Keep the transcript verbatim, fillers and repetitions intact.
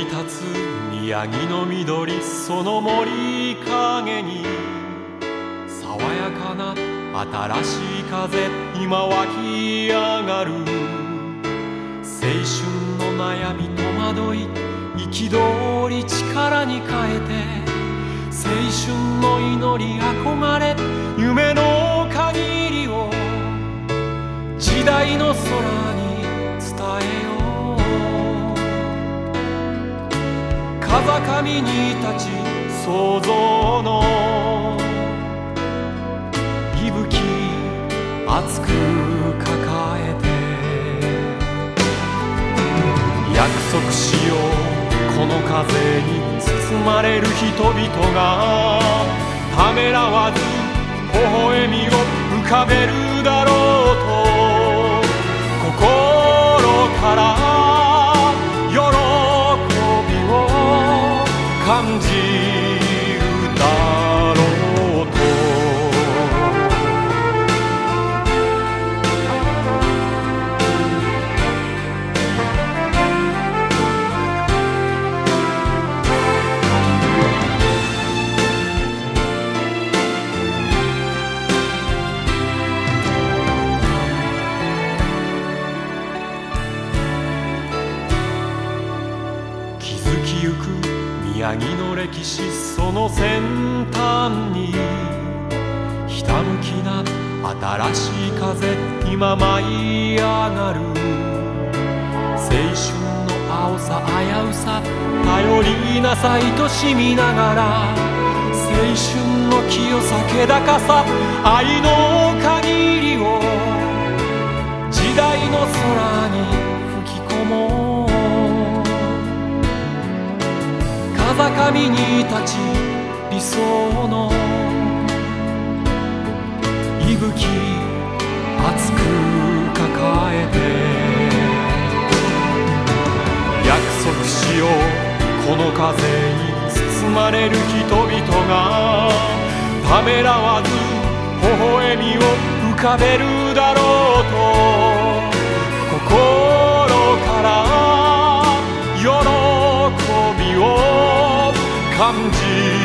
立つ宮城の緑、その森影に爽やかな新しい風、今湧き上がる。青春の悩み戸惑い、憤り力に変えて、青春の祈り憧れ、夢の限りを時代の空に伝えよう。風上に立ち想像の息吹熱く抱えて、約束しようこの風に包まれる人々が、ためらわず微笑みを浮かべるだろうと、心から喜びを感じるだろうと。築きゆく宮城の歴史、その先端にひたむきな新しい風、今舞い上がる。青春の青さ危うさ、頼りなさ愛しみながら、青春の清さ気高さ、愛の限りを時代の空に吹き込もう。風上に立ち理想の息吹熱く抱えて、約束しようこの風に包まれる人々が、ためらわず微笑みを浮かべるだろうと、心から喜びを感じ